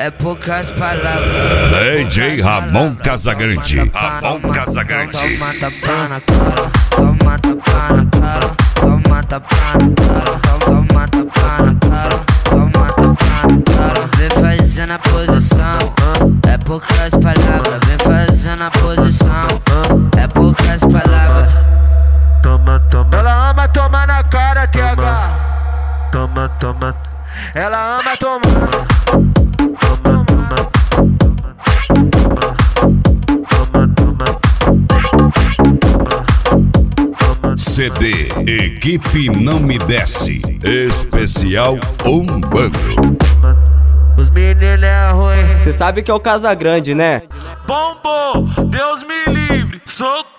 é poucas palavras. DJ Ramon Casagrande. Ramon Casagrande. Toma tapa na cara, toma tapa na cara, toma tapa na cara, toma tapa na cara, toma tapa na cara. Vem fazendo a posição, é poucas palavras. Vem fazendo a posição, é poucas palavras. Toma, toma. Ela ama tomar na cara, TH. Toma, toma. Ela ama tomar. Toma, toma. CD Equipe Não Me Desce. Especial Umbando. Os meninos é ruim. Cê sabe que é o Casagrande, né? Bombou, Deus me livre, sou